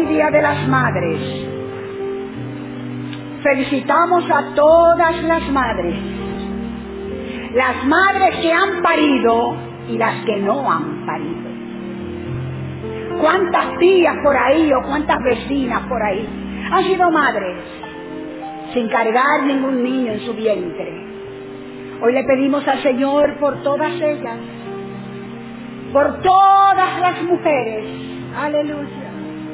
hoy, Día de las Madres, felicitamos a todas las madres que han parido y las que no han parido. ¿Cuántas tías por ahí o cuántas vecinas por ahí han sido madres sin cargar ningún niño en su vientre? Hoy le pedimos al Señor por todas ellas, por todas las mujeres. Aleluya.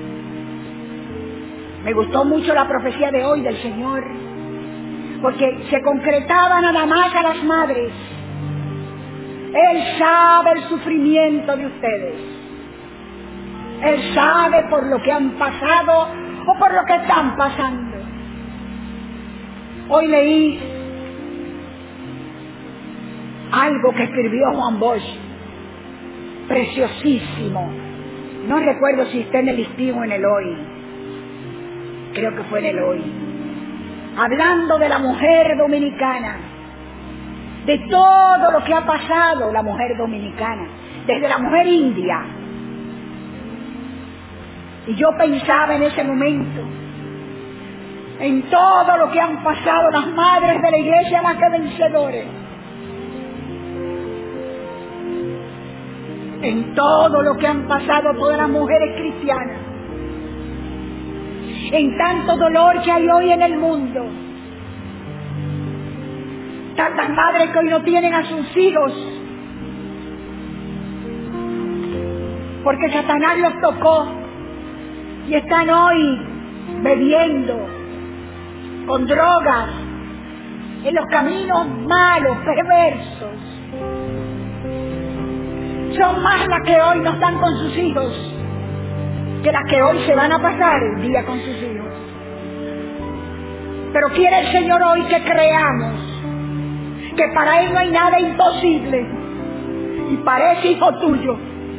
Me gustó mucho la profecía de hoy del Señor, porque se concretaba nada más a las madres. Él sabe el sufrimiento de ustedes. Él sabe por lo que han pasado o por lo que están pasando. Hoy leí algo que escribió Juan Bosch, preciosísimo. No recuerdo si está en el Listín o en el Hoy. Creo que fue en el Hoy. Hablando de la mujer dominicana, de todo lo que ha pasado la mujer dominicana, desde la mujer india. Y yo pensaba en ese momento en todo lo que han pasado las madres de la iglesia más que vencedores, en todo lo que han pasado todas las mujeres cristianas, en tanto dolor que hay hoy en el mundo, tantas madres que hoy no tienen a sus hijos porque Satanás los tocó y están hoy bebiendo, con drogas, en los caminos malos, perversos. Son más las que hoy no están con sus hijos que las que hoy se van a pasar el día con sus hijos. Pero quiere el Señor hoy que creamos que para Él no hay nada imposible. Y para ese hijo tuyo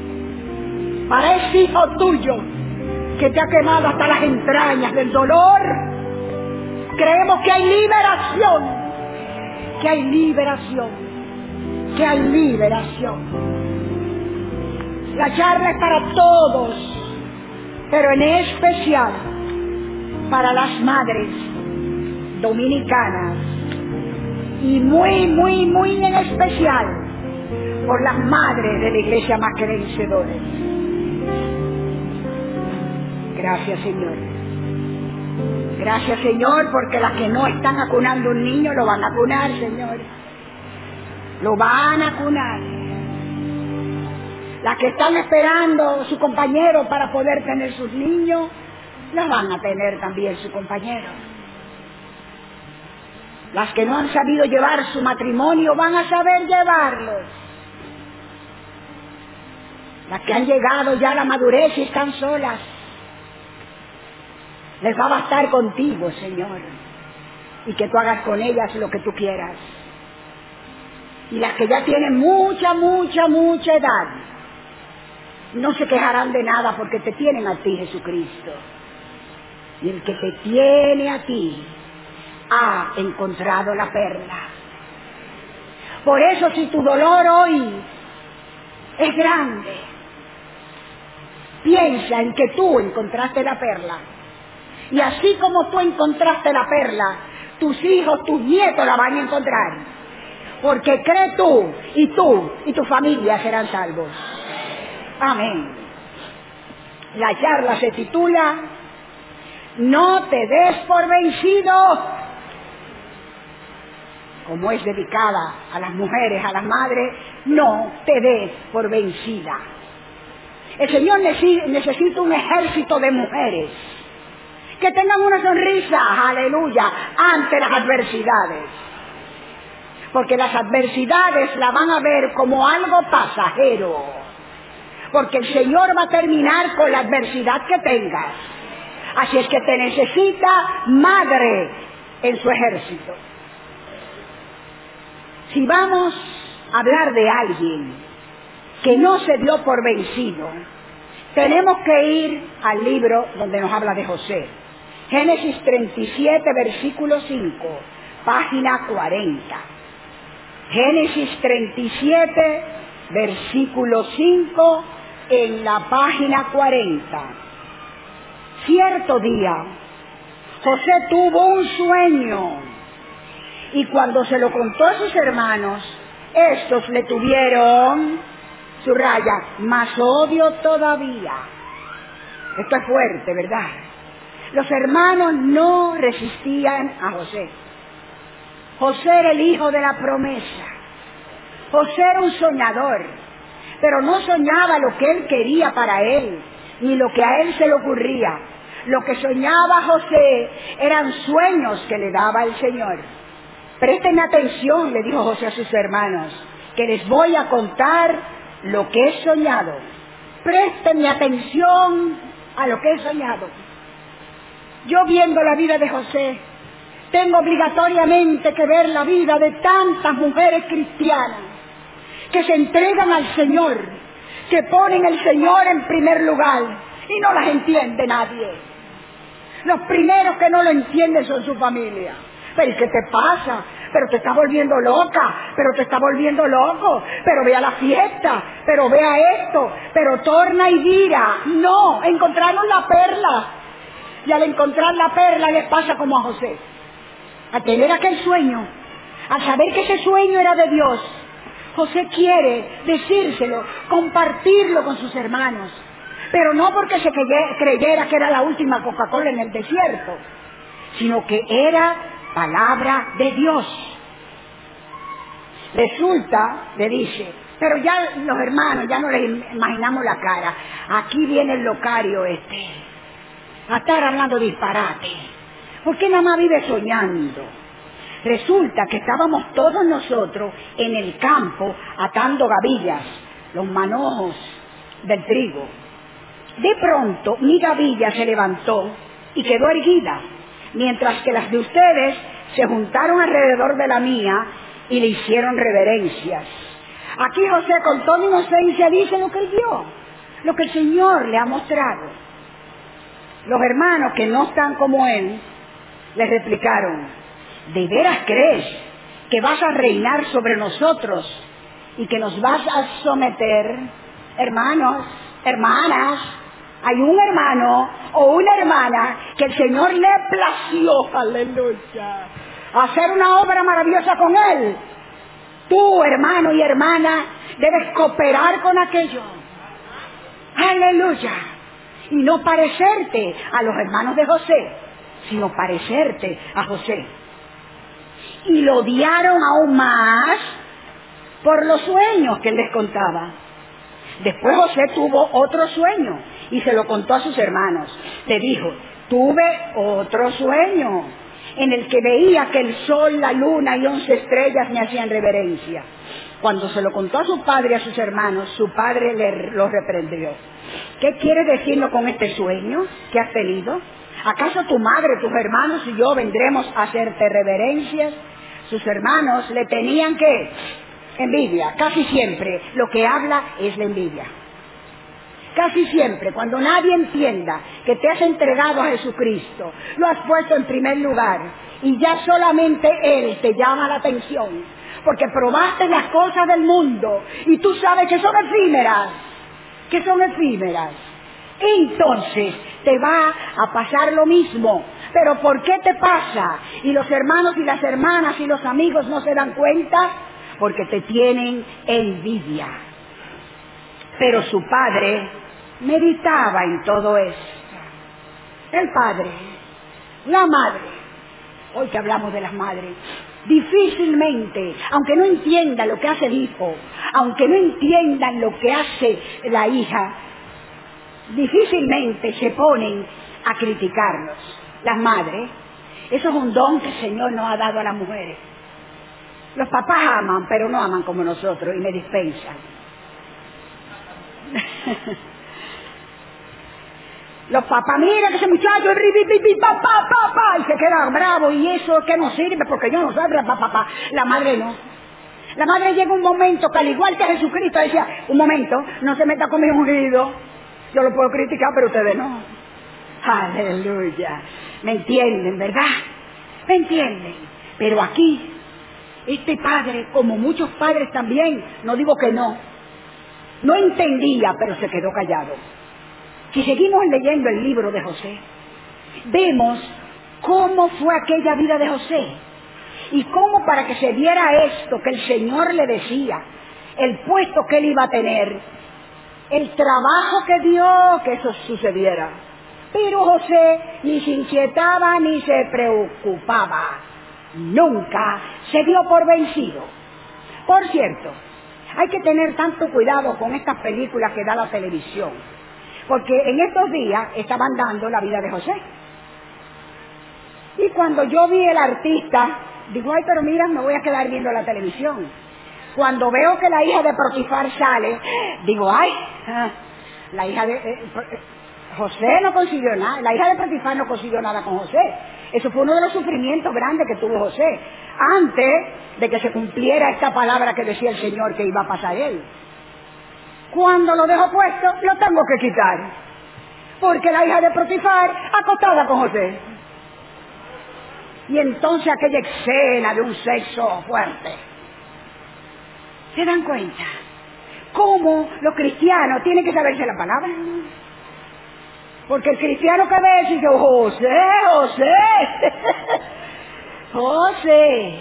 que te ha quemado hasta las entrañas del dolor, creemos que hay liberación, que hay liberación, que hay liberación. La charla es para todos, pero en especial para las madres dominicanas y muy en especial por las madres de la iglesia más que vencedores. Gracias, Señor. Gracias, Señor, porque las que no están acunando un niño lo van a acunar, Señor. Lo van a acunar. Las que están esperando su compañero para poder tener sus niños, los van a tener también su compañero. Las que no han sabido llevar su matrimonio van a saber llevarlos. Las que han llegado ya a la madurez y están solas, les va a bastar contigo, Señor, y que tú hagas con ellas lo que tú quieras. Y las que ya tienen mucha edad, no se quejarán de nada porque te tienen a ti, Jesucristo. Y el que te tiene a ti ha encontrado la perla. Por eso, si tu dolor hoy es grande, piensa en que tú encontraste la perla. Y así como tú encontraste la perla, tus hijos, tus nietos la van a encontrar. Porque cree tú y tu familia serán salvos. Amén. La charla se titula No te des por vencido. Como es dedicada a las mujeres, a las madres, no te des por vencida. El Señor necesita un ejército de mujeres que tengan una sonrisa, aleluya, ante las adversidades. Porque las adversidades la van a ver como algo pasajero. Porque el Señor va a terminar con la adversidad que tengas. Así es que te necesita madre en su ejército. Si vamos a hablar de alguien que no se dio por vencido, tenemos que ir al libro donde nos habla de José. Génesis 37, versículo 5, página 40. Génesis 37, versículo 5, en la página 40. Cierto día, José tuvo un sueño, y cuando se lo contó a sus hermanos, estos le tuvieron, subraya, más odio todavía. Esto es fuerte, ¿verdad? Los hermanos no resistían a José. José era el hijo de la promesa. José era un soñador, pero no soñaba lo que él quería para él, ni lo que a él se le ocurría. Lo que soñaba José eran sueños que le daba el Señor. Presten atención, le dijo José a sus hermanos, que les voy a contar lo que he soñado. Presten atención a lo que he soñado. Yo, viendo la vida de José, tengo obligatoriamente que ver la vida de tantas mujeres cristianas que se entregan al Señor, que ponen al Señor en primer lugar, y no las entiende nadie. Los primeros que no lo entienden son su familia. Pero ¿qué te pasa? Pero te está volviendo loca, pero te está volviendo loco, pero ve a la fiesta, pero ve a esto, pero torna y vira. No, encontraron la perla. Y al encontrar la perla les pasa como a José. A tener aquel sueño, a saber que ese sueño era de Dios, José quiere decírselo, compartirlo con sus hermanos. Pero no porque se creyera que era la última Coca-Cola en el desierto, sino que era palabra de Dios. Resulta, le dice, pero ya los hermanos, ya no les imaginamos la cara. Aquí viene el locario a estar hablando disparate. ¿Por qué nada más vive soñando? Resulta que estábamos todos nosotros en el campo atando gavillas, los manojos del trigo. De pronto mi gavilla se levantó y quedó erguida, mientras que las de ustedes se juntaron alrededor de la mía y le hicieron reverencias. Aquí José, con toda inocencia, dice lo que él vio, lo que el Señor le ha mostrado. Los hermanos, que no están como él, le replicaron: ¿de veras crees que vas a reinar sobre nosotros y que nos vas a someter? Hermanos, hermanas, hay un hermano o una hermana que el Señor le plació, aleluya, hacer una obra maravillosa con él. Tú, hermano y hermana, debes cooperar con aquello. Aleluya. Y no parecerte a los hermanos de José, sino parecerte a José. Y lo odiaron aún más por los sueños que él les contaba. Después José tuvo otro sueño y se lo contó a sus hermanos. Le dijo: tuve otro sueño en el que veía que el sol, la luna y 11 estrellas me hacían reverencia. Cuando se lo contó a su padre y a sus hermanos, su padre lo reprendió. ¿Qué quiere decirlo con este sueño que has tenido? ¿Acaso tu madre, tus hermanos y yo vendremos a hacerte reverencias? Sus hermanos le tenían ¿qué? Envidia. Casi siempre lo que habla es la envidia. Casi siempre, cuando nadie entienda que te has entregado a Jesucristo, lo has puesto en primer lugar y ya solamente Él te llama la atención, porque probaste las cosas del mundo y tú sabes que son efímeras, entonces te va a pasar lo mismo. ¿Pero por qué te pasa? Y los hermanos y las hermanas y los amigos no se dan cuenta, porque te tienen envidia. Pero su padre meditaba en todo esto. El padre, la madre, hoy que hablamos de las madres, difícilmente, aunque no entiendan lo que hace el hijo, aunque no entiendan lo que hace la hija, difícilmente se ponen a criticarlos. Las madres, eso es un don que el Señor nos ha dado a las mujeres. Los papás aman, pero no aman como nosotros y me dispensan. Los papás, mira que ese muchacho es papá, y se queda bravo, y eso que no sirve porque yo no soy papá. La madre no. La madre llega un momento que, al igual que Jesucristo decía: un momento, no se meta con mi ungido, yo lo puedo criticar pero ustedes no. Aleluya. ¿Me entienden, verdad? ¿Me entienden? Pero aquí este padre, como muchos padres también, no digo que no entendía, pero se quedó callado. Si seguimos leyendo el libro de José, vemos cómo fue aquella vida de José y cómo para que se diera esto que el Señor le decía, el puesto que él iba a tener, el trabajo que dio que eso sucediera. Pero José ni se inquietaba ni se preocupaba, nunca se dio por vencido. Por cierto, hay que tener tanto cuidado con estas películas que da la televisión, porque en estos días estaban dando la vida de José. Y cuando yo vi el artista, digo, ay, pero mira, me voy a quedar viendo la televisión. Cuando veo que la hija de Potifar sale, digo, ay, la hija de José no consiguió nada, la hija de Potifar no consiguió nada con José. Eso fue uno de los sufrimientos grandes que tuvo José, antes de que se cumpliera esta palabra que decía el Señor que iba a pasar él. Cuando lo dejo puesto, lo tengo que quitar, porque la hija de Potifar acostada con José. Y entonces aquella escena de un sexo fuerte. ¿Se dan cuenta? ¿Cómo los cristianos tienen que saberse la palabra? Porque el cristiano que ve dice, José, José, José.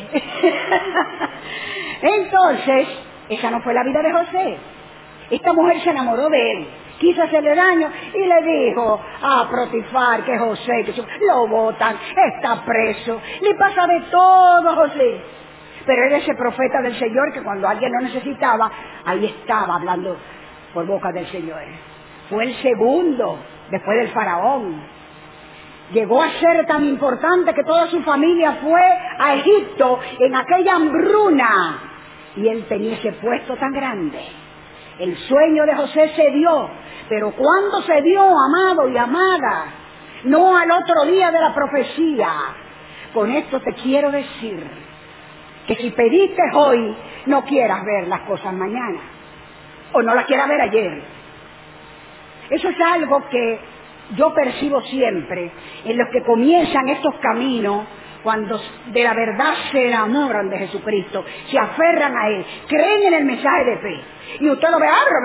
Entonces, esa no fue la vida de José. Esta mujer se enamoró de él, quiso hacerle daño y le dijo a Potifar que José, que lo botan, está preso, le pasa de todo a José. Pero era ese profeta del Señor que cuando alguien lo necesitaba, ahí estaba hablando por boca del Señor. Fue el segundo después del faraón. Llegó a ser tan importante que toda su familia fue a Egipto en aquella hambruna. Y él tenía ese puesto tan grande. El sueño de José se dio, pero ¿cuándo se dio, amado y amada? No al otro día de la profecía. Con esto te quiero decir que si pediste hoy, no quieras ver las cosas mañana, o no las quieras ver ayer. Eso es algo que yo percibo siempre en los que comienzan estos caminos, cuando de la verdad se enamoran de Jesucristo, se aferran a Él, creen en el mensaje de fe. Y usted lo ve,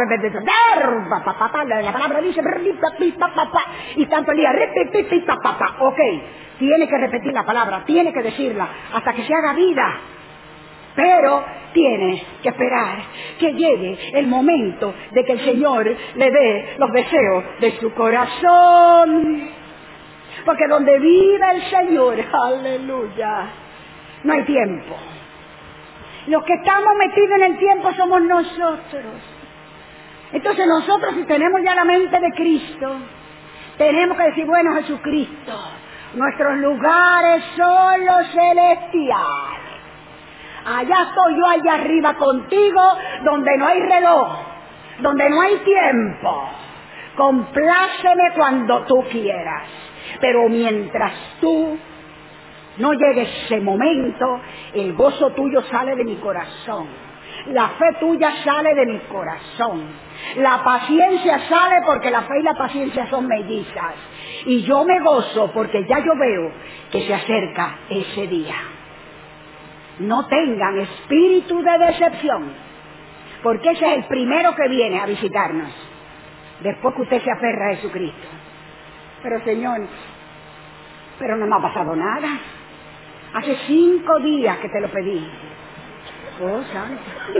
la palabra dice, y tanto el día, ok, tiene que repetir la palabra, tiene que decirla, hasta que se haga vida. Pero tienes que esperar que llegue el momento de que el Señor le dé los deseos de su corazón. Porque donde vive el Señor, aleluya, no hay tiempo. Los que estamos metidos en el tiempo somos nosotros. Entonces nosotros, si tenemos ya la mente de Cristo, tenemos que decir, bueno, Jesucristo, nuestros lugares son los celestiales. Allá estoy yo, allá arriba contigo, donde no hay reloj, donde no hay tiempo. Compláceme cuando tú quieras. Pero mientras tú no llegue ese momento, el gozo tuyo sale de mi corazón. La fe tuya sale de mi corazón. La paciencia sale porque la fe y la paciencia son mellizas. Y yo me gozo porque ya yo veo que se acerca ese día. No tengan espíritu de decepción, porque ese es el primero que viene a visitarnos, después que usted se aferra a Jesucristo. Pero Señor, pero no me ha pasado nada. Hace 5 días que te lo pedí. Oh, santo.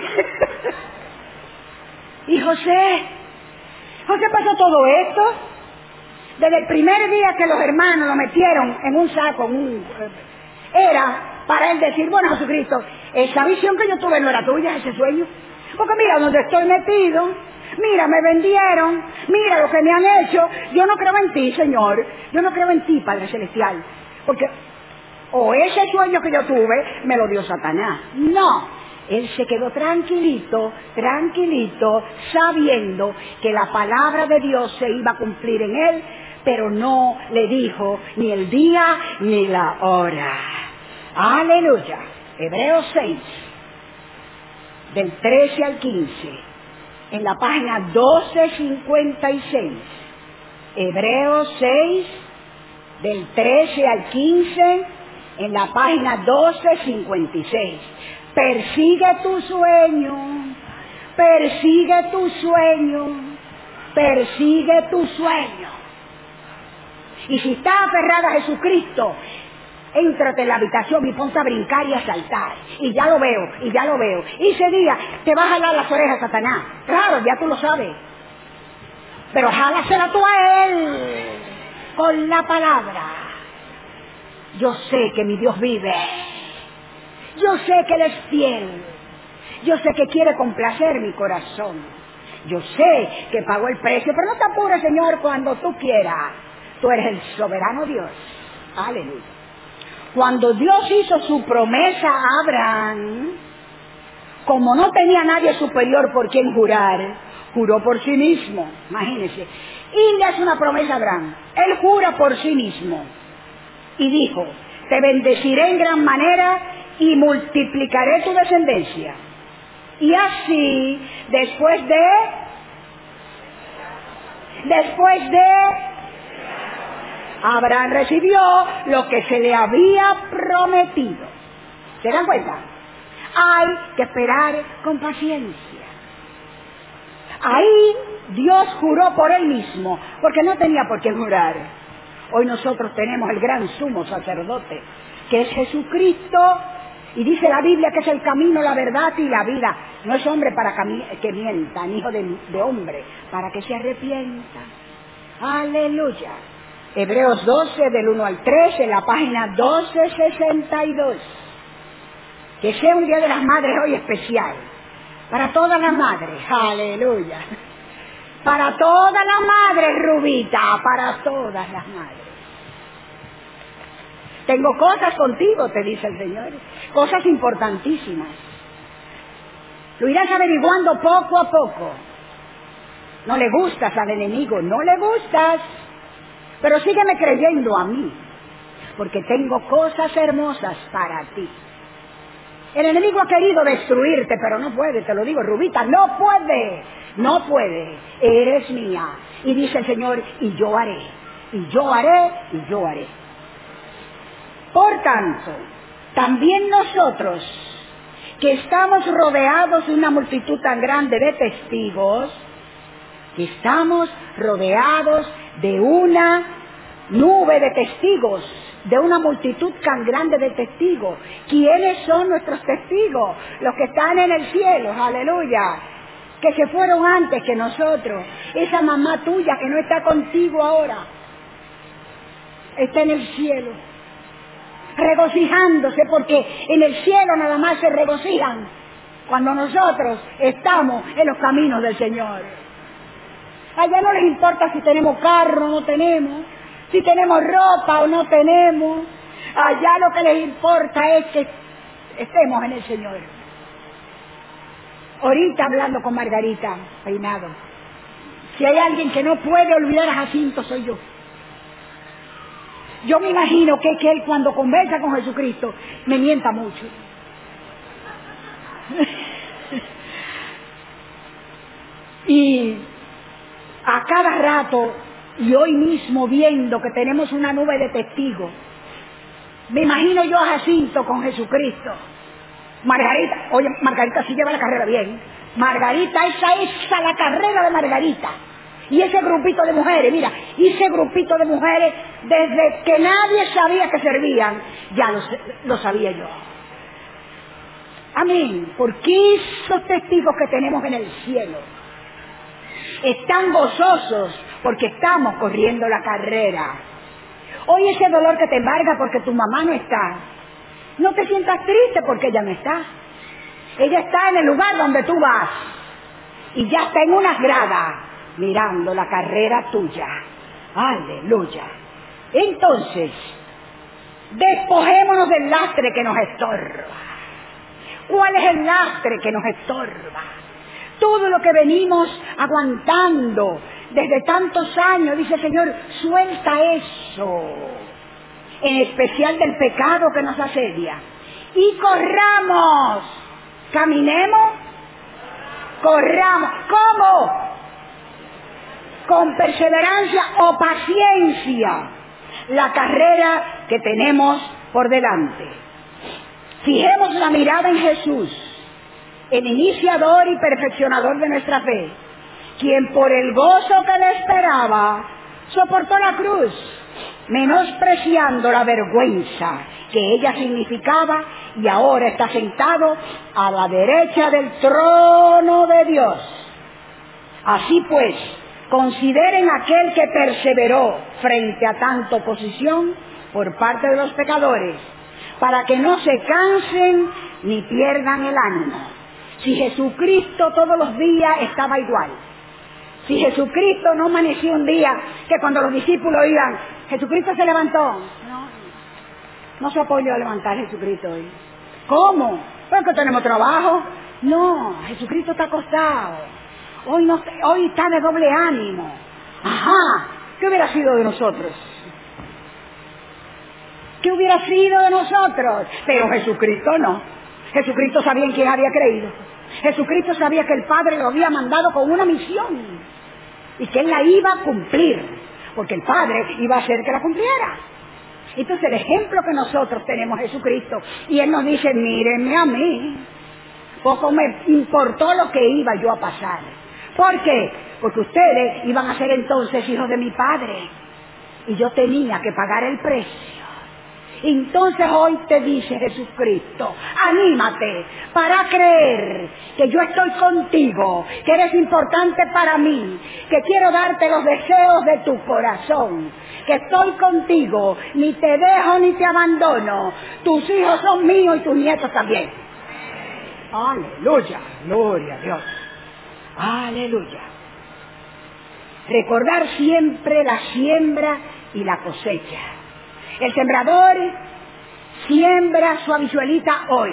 Y José pasó todo esto. Desde el primer día que los hermanos lo metieron en un saco, era para él decir, bueno, Jesucristo, esa visión que yo tuve no era tuya, ese sueño. Porque mira donde estoy metido, mira, me vendieron, mira lo que me han hecho. Yo no creo en ti, Señor, yo no creo en ti, Padre Celestial. Porque o ese sueño que yo tuve me lo dio Satanás. No, él se quedó tranquilito, sabiendo que la palabra de Dios se iba a cumplir en él, pero no le dijo ni el día ni la hora. Aleluya. Hebreos 6, del 13 al 15, en la página 1256. Hebreos 6, del 13 al 15, en la página 1256. Persigue tu sueño, persigue tu sueño, persigue tu sueño. Y si estás aferrada a Jesucristo, éntrate en la habitación y ponte a brincar y a saltar. Y ya lo veo, y ya lo veo. Y ese día te va a jalar las orejas Satanás. Claro, ya tú lo sabes. Pero jálasela tú a él con la palabra. Yo sé que mi Dios vive. Yo sé que Él es fiel. Yo sé que quiere complacer mi corazón. Yo sé que pagó el precio, pero no te apures, Señor, cuando tú quieras. Tú eres el soberano Dios. Aleluya. Cuando Dios hizo su promesa a Abraham, como no tenía nadie superior por quien jurar, juró por sí mismo. Imagínense. Y le hace una promesa a Abraham. Él jura por sí mismo. Y dijo, te bendeciré en gran manera y multiplicaré tu descendencia. Y así, después de Abraham recibió lo que se le había prometido. ¿Se dan cuenta? Hay que esperar con paciencia. Ahí Dios juró por Él mismo, porque no tenía por qué jurar. Hoy nosotros tenemos el gran sumo sacerdote, que es Jesucristo, y dice la Biblia que es el camino, la verdad y la vida. No es hombre para que mienta, ni hijo de hombre para que se arrepienta. Aleluya. Hebreos 12, del 1 al 3, en la página 1262. Que sea un Día de las Madres hoy especial. Para todas las madres. Aleluya. Para todas las madres, Rubita. Para todas las madres. Tengo cosas contigo, te dice el Señor. Cosas importantísimas. Lo irás averiguando poco a poco. No le gustas al enemigo, no le gustas. Pero sígueme creyendo a mí, porque tengo cosas hermosas para ti. El enemigo ha querido destruirte, pero no puede, te lo digo, Rubita, no puede, no puede. Eres mía. Y dice el Señor, y yo haré, y yo haré, y yo haré. Por tanto, también nosotros, que estamos rodeados de una multitud tan grande de testigos, que estamos rodeados de una nube de testigos, de una multitud tan grande de testigos. ¿Quiénes son nuestros testigos? Los que están en el cielo, aleluya, que se fueron antes que nosotros. Esa mamá tuya que no está contigo ahora, está en el cielo, regocijándose, porque en el cielo nada más se regocijan cuando nosotros estamos en los caminos del Señor. Allá no les importa si tenemos carro o no tenemos, si tenemos ropa o no tenemos. Allá lo que les importa es que estemos en el Señor. Ahorita hablando con Margarita Peinado, si hay alguien que no puede olvidar a Jacinto, soy yo. Yo me imagino que él cuando conversa con Jesucristo me mienta mucho. Y a cada rato, y hoy mismo viendo que tenemos una nube de testigos, me imagino yo a Jacinto con Jesucristo. Margarita, oye, Margarita sí lleva la carrera bien. Margarita, esa es la carrera de Margarita. Y ese grupito de mujeres, mira, ese grupito de mujeres, desde que nadie sabía que servían, ya lo sabía yo. Amén. Porque esos testigos que tenemos en el cielo están gozosos porque estamos corriendo la carrera. Hoy ese dolor que te embarga porque tu mamá no está, no te sientas triste porque ella no está. Ella está en el lugar donde tú vas y ya está en unas gradas mirando la carrera tuya. Aleluya. Entonces, despojémonos del lastre que nos estorba. ¿Cuál es el lastre que nos estorba? Todo lo que venimos aguantando desde tantos años, dice el Señor, suelta eso, en especial del pecado que nos asedia, y corramos, caminemos, corramos. ¿Cómo? Con perseverancia o paciencia, la carrera que tenemos por delante. Fijemos la mirada en Jesús, el iniciador y perfeccionador de nuestra fe, quien por el gozo que le esperaba soportó la cruz, menospreciando la vergüenza que ella significaba, y ahora está sentado a la derecha del trono de Dios. Así pues, consideren aquel que perseveró frente a tanta oposición por parte de los pecadores, para que no se cansen ni pierdan el ánimo. Si Jesucristo todos los días estaba igual, si Jesucristo no amaneció un día que cuando los discípulos iban, Jesucristo se levantó. No se ha podido levantar Jesucristo hoy. ¿Cómo? ¿Porque tenemos trabajo? No, Jesucristo está acostado. Hoy está de doble ánimo. Ajá, ¿qué hubiera sido de nosotros? ¿Qué hubiera sido de nosotros? Pero Jesucristo no. Jesucristo sabía en quién había creído. Jesucristo sabía que el Padre lo había mandado con una misión y que Él la iba a cumplir, porque el Padre iba a hacer que la cumpliera. Entonces el ejemplo que nosotros tenemos es Jesucristo, y Él nos dice, mírenme a mí, poco me importó lo que iba yo a pasar. ¿Por qué? Porque ustedes iban a ser entonces hijos de mi Padre, y yo tenía que pagar el precio. Entonces hoy te dice Jesucristo, anímate para creer que yo estoy contigo, que eres importante para mí, que quiero darte los deseos de tu corazón, que estoy contigo, ni te dejo ni te abandono, tus hijos son míos y tus nietos también. Aleluya, gloria a Dios, aleluya. Recordar siempre la siembra y la cosecha. El sembrador siembra su habichuelita hoy,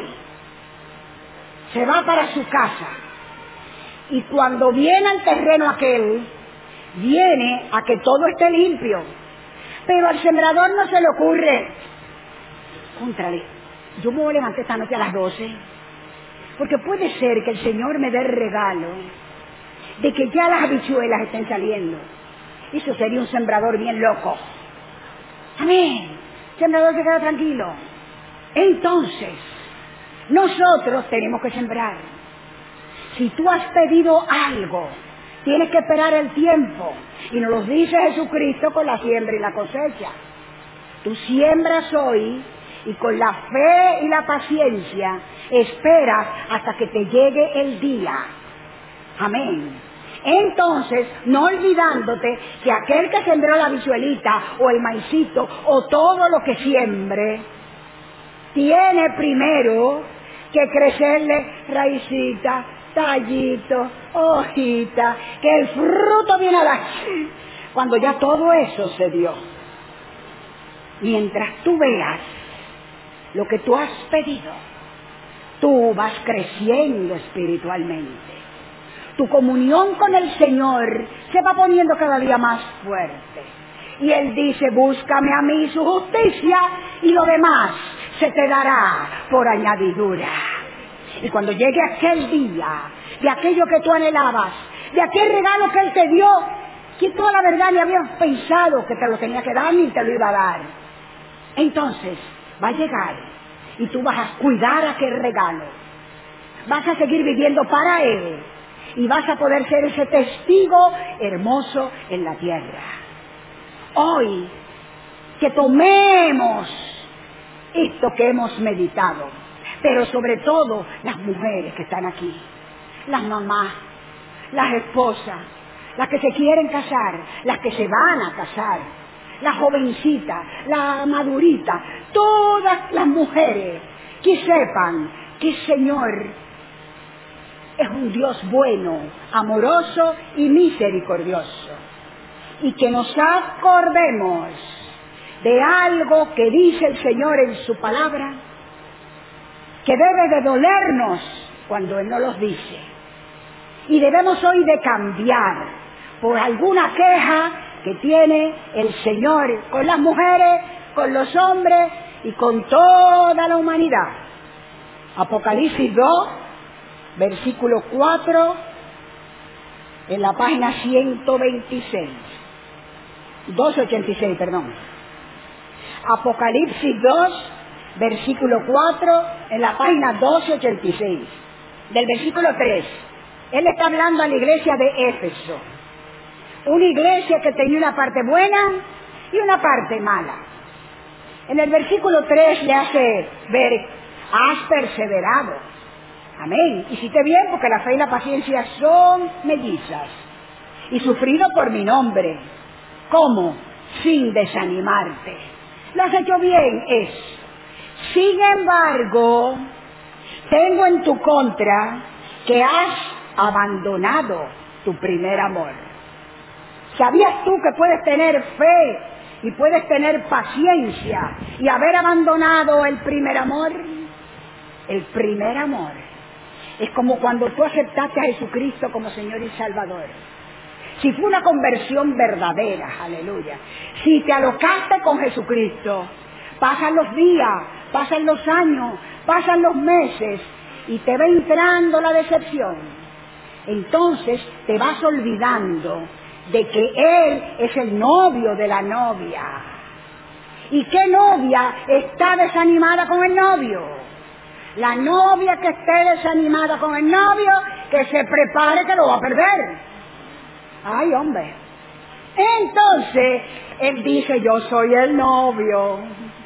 se va para su casa, y cuando viene al terreno aquel, viene a que todo esté limpio. Pero al sembrador no se le ocurre, contrale, yo me voy a levantar esta noche a las 12, porque puede ser que el Señor me dé el regalo de que ya las habichuelas estén saliendo. Eso sería un sembrador bien loco. Amén. El sembrador se queda tranquilo. Entonces, nosotros tenemos que sembrar. Si tú has pedido algo, tienes que esperar el tiempo. Y nos lo dice Jesucristo con la siembra y la cosecha. Tú siembras hoy y con la fe y la paciencia esperas hasta que te llegue el día. Amén. Entonces, no olvidándote que aquel que sembró la habichuelita o el maicito o todo lo que siembre, tiene primero que crecerle raicita, tallito, hojita, que el fruto viene a darse cuando ya todo eso se dio. Mientras tú veas lo que tú has pedido, tú vas creciendo espiritualmente. Tu comunión con el Señor se va poniendo cada día más fuerte. Y Él dice, búscame a mí su justicia y lo demás se te dará por añadidura. Y cuando llegue aquel día, de aquello que tú anhelabas, de aquel regalo que Él te dio, que toda la verdad le habías pensado que te lo tenía que dar ni te lo iba a dar, entonces va a llegar y tú vas a cuidar aquel regalo. Vas a seguir viviendo para Él. Y vas a poder ser ese testigo hermoso en la tierra. Hoy, que tomemos esto que hemos meditado, pero sobre todo las mujeres que están aquí, las mamás, las esposas, las que se quieren casar, las que se van a casar, la jovencita, la madurita, todas las mujeres que sepan que el Señor es un Dios bueno, amoroso y misericordioso. Y que nos acordemos de algo que dice el Señor en su palabra, que debe de dolernos cuando Él nos los dice. Y debemos hoy de cambiar por alguna queja que tiene el Señor con las mujeres, con los hombres y con toda la humanidad. Apocalipsis 2, versículo 4, en la página 126. 286, perdón. Apocalipsis 2, versículo 4, en la página 286. Del versículo 3. Él está hablando a la iglesia de Éfeso. Una iglesia que tenía una parte buena y una parte mala. En el versículo 3 le hace ver, has perseverado. Amén. Hiciste bien porque la fe y la paciencia son mellizas. Y sufrido por mi nombre. ¿Cómo? Sin desanimarte. Lo has hecho bien, es. Sin embargo, tengo en tu contra que has abandonado tu primer amor. ¿Sabías tú que puedes tener fe y puedes tener paciencia y haber abandonado el primer amor? El primer amor es como cuando tú aceptaste a Jesucristo como Señor y Salvador. Si fue una conversión verdadera, aleluya. Si te alocaste con Jesucristo, pasan los días, pasan los años, pasan los meses y te va entrando la decepción. Entonces te vas olvidando de que Él es el novio de la novia. ¿Y qué novia está desanimada con el novio? La novia que esté desanimada con el novio, que se prepare que lo va a perder. Ay, hombre. Entonces, Él dice, yo soy el novio.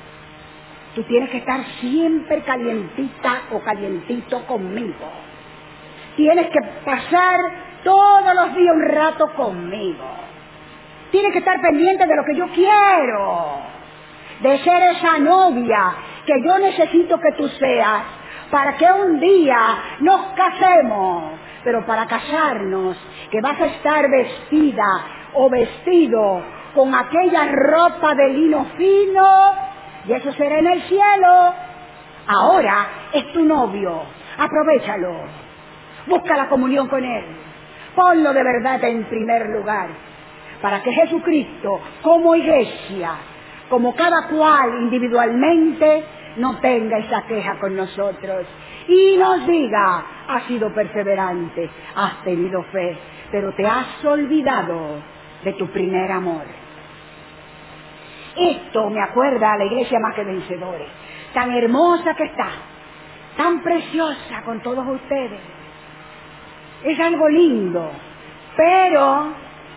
Tú tienes que estar siempre calientita o calientito conmigo. Tienes que pasar todos los días un rato conmigo. Tienes que estar pendiente de lo que yo quiero. De ser esa novia que yo necesito que tú seas para que un día nos casemos. Pero para casarnos, que vas a estar vestida o vestido con aquella ropa de lino fino, y eso será en el cielo. Ahora es tu novio, aprovéchalo, busca la comunión con él, ponlo de verdad en primer lugar, para que Jesucristo, como iglesia, como cada cual individualmente, no tenga esa queja con nosotros y nos diga, has sido perseverante, has tenido fe, pero te has olvidado de tu primer amor. Esto me acuerda a la iglesia Más que Vencedores, tan hermosa que está, tan preciosa con todos ustedes. Es algo lindo, pero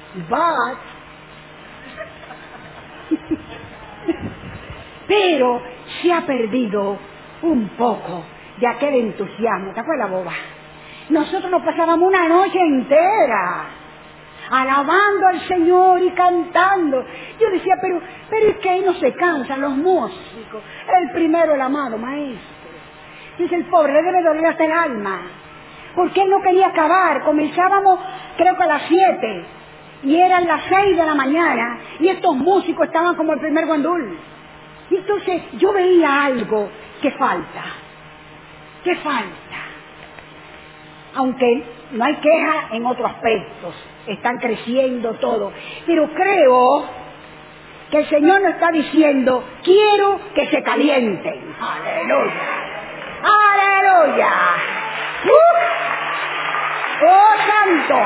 se ha perdido un poco de aquel entusiasmo. ¿Te acuerdas, boba? Nosotros nos pasábamos una noche entera alabando al Señor y cantando. Yo decía, pero es que ahí no se cansan los músicos. El primero, el amado maestro. Dice, el pobre le debe doler hasta el alma, porque él no quería acabar. Comenzábamos, creo que a las 7, y eran las 6 de la mañana, y estos músicos estaban como el primer guandul. Y entonces yo veía algo que falta. Aunque no hay queja en otros aspectos, están creciendo todo, pero creo que el Señor nos está diciendo, quiero que se calienten. ¡Aleluya! ¡Aleluya! ¡Oh, santo!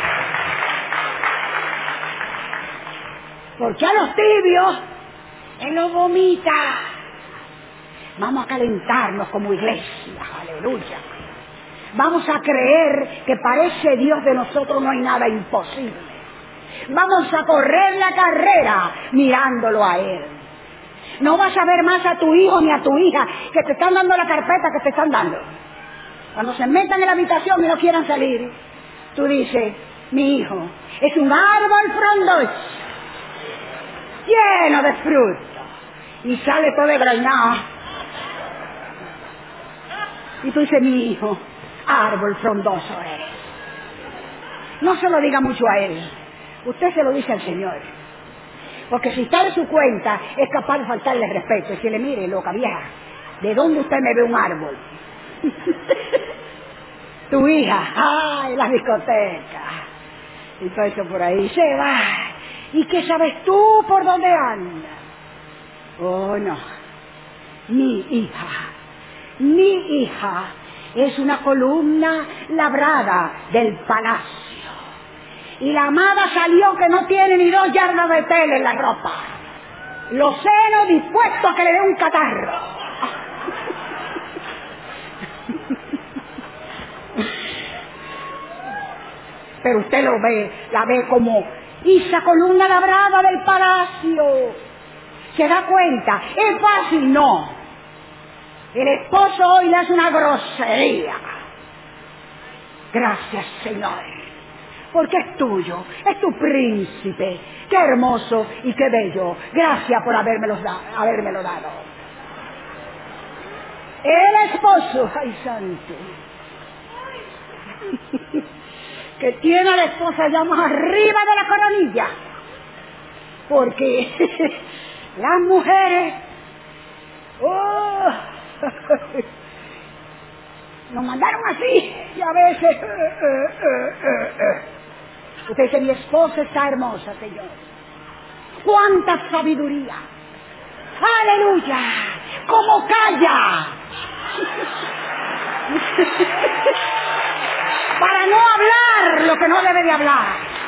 Porque a los tibios Él los vomita. Vamos a calentarnos como iglesia. ¡Aleluya! Vamos a creer que para ese Dios de nosotros no hay nada imposible. Vamos a correr la carrera mirándolo a Él. No vas a ver más a tu hijo ni a tu hija que te están dando la carpeta que te están dando. Cuando se metan en la habitación y no quieran salir, tú dices, mi hijo es un árbol frondoso, lleno de fruto, y sale todo desgranado. Y tú dices, mi hijo, árbol frondoso eres. No se lo diga mucho a él, usted se lo dice al Señor, porque si está en su cuenta es capaz de faltarle respeto y decirle, mire, loca vieja, ¿de dónde usted me ve un árbol? Tu hija, ay, la discoteca, y todo eso por ahí, se va. ¿Y qué sabes tú por dónde anda? Oh, no, mi hija es una columna labrada del palacio. Y la amada salió que no tiene ni 2 yardas de tela en la ropa. Los senos dispuestos a que le dé un catarro. Pero usted la ve como esa columna labrada del palacio. ¿Se da cuenta? ¿Es fácil? No. El esposo hoy le hace una grosería. Gracias, Señor, porque es tuyo, es tu príncipe. Qué hermoso y qué bello. Gracias por habérmelo dado. El esposo, ay santo, que tiene a la esposa ya más arriba de la coronilla, porque las mujeres, nos mandaron así y a veces usted dice, mi esposa está hermosa, Señor. ¡Cuánta sabiduría! ¡Aleluya! ¡Cómo calla! Para no hablar lo que no debe de hablar.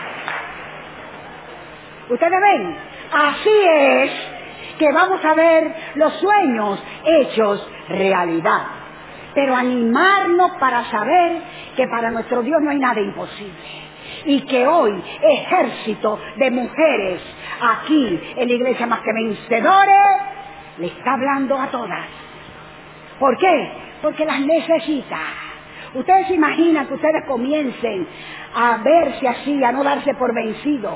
Ustedes ven, así es que vamos a ver los sueños hechos realidad. Pero animarnos para saber que para nuestro Dios no hay nada imposible. Y que hoy ejército de mujeres aquí en la iglesia Más que Vencedores le está hablando a todas. ¿Por qué? Porque las necesita. Ustedes se imaginan que ustedes comiencen a verse así, a no darse por vencidas,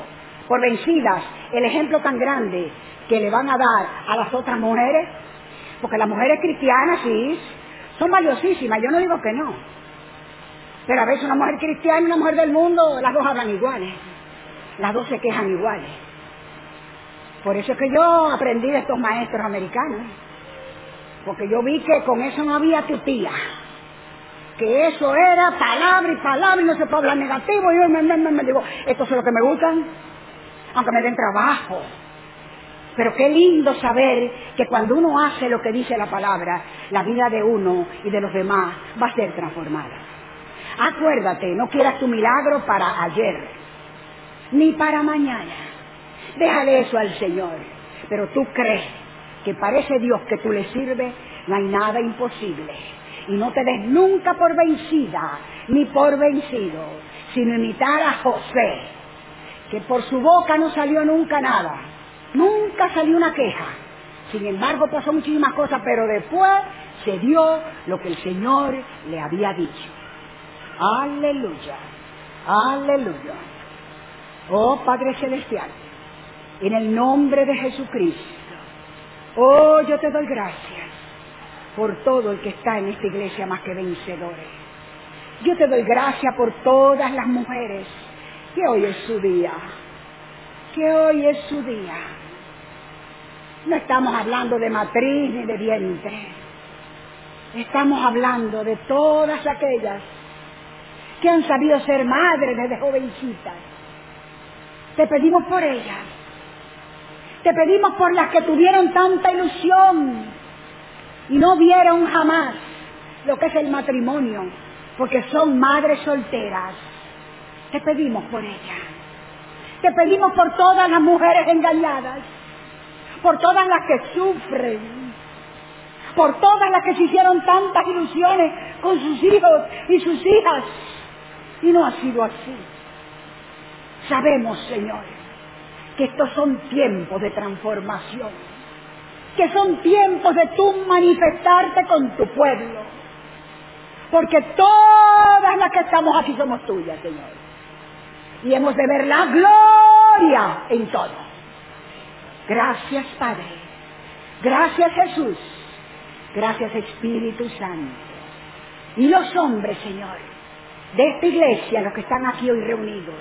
el ejemplo tan grande que le van a dar a las otras mujeres. Porque las mujeres cristianas sí son valiosísimas, yo no digo que no. Pero a veces una mujer cristiana y una mujer del mundo, las dos hablan iguales. Las dos se quejan iguales. Por eso es que yo aprendí de estos maestros americanos. Porque yo vi que con eso no había tutía. Que eso era palabra y no se puede hablar negativo. Y yo me digo, estos son los que me gustan, aunque me den trabajo. Pero qué lindo saber que cuando uno hace lo que dice la palabra, la vida de uno y de los demás va a ser transformada. Acuérdate, no quieras tu milagro para ayer, ni para mañana. Déjale eso al Señor. Pero tú crees que para ese Dios que tú le sirves no hay nada imposible. Y no te des nunca por vencida, ni por vencido, sino imitar a José, que por su boca no salió nunca nada. Nunca salió una queja. Sin embargo, pasó muchísimas cosas, pero después se dio lo que el Señor le había dicho. Aleluya, aleluya. Oh Padre Celestial, en el nombre de Jesucristo, oh, yo te doy gracias por todo el que está en esta iglesia Más que Vencedores. Yo te doy gracias por todas las mujeres que hoy es su día, que hoy es su día. No estamos hablando de matriz ni de vientre. Estamos hablando de todas aquellas que han sabido ser madres desde jovencitas. Te pedimos por ellas. Te pedimos por las que tuvieron tanta ilusión y no vieron jamás lo que es el matrimonio, porque son madres solteras. Te pedimos por ellas. Te pedimos por todas las mujeres engañadas, por todas las que sufren, por todas las que se hicieron tantas ilusiones con sus hijos y sus hijas, y no ha sido así. Sabemos, Señor, que estos son tiempos de transformación, que son tiempos de tú manifestarte con tu pueblo, porque todas las que estamos aquí somos tuyas, Señor, y hemos de ver la gloria en todo. Gracias, Padre. Gracias, Jesús. Gracias, Espíritu Santo. Y los hombres, Señor, de esta iglesia, los que están aquí hoy reunidos,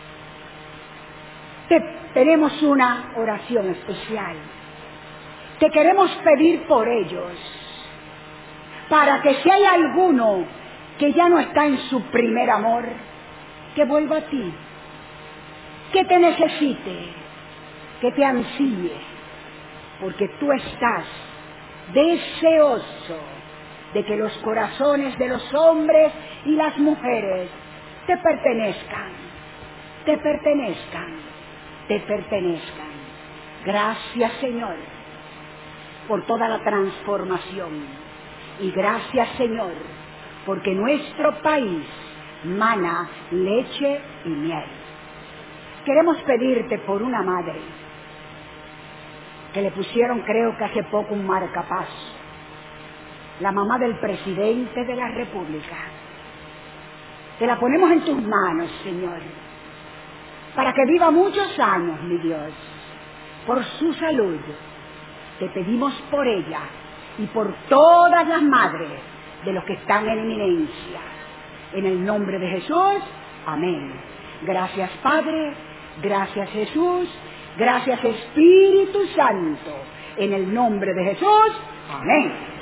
tenemos una oración especial. Te queremos pedir por ellos, para que si hay alguno que ya no está en su primer amor, que vuelva a ti, que te necesite, que te ansíe, porque tú estás deseoso de que los corazones de los hombres y las mujeres te pertenezcan, te pertenezcan, te pertenezcan. Gracias, Señor, por toda la transformación, y gracias, Señor, porque nuestro país mana leche y miel. Queremos pedirte por una madre que le pusieron, creo que hace poco, un marcapaso, la mamá del presidente de la República. Te la ponemos en tus manos, Señor, para que viva muchos años, mi Dios, por su salud. Te pedimos por ella y por todas las madres de los que están en eminencia. En el nombre de Jesús, amén. Gracias, Padre, gracias, Jesús, gracias, Espíritu Santo. En el nombre de Jesús, amén.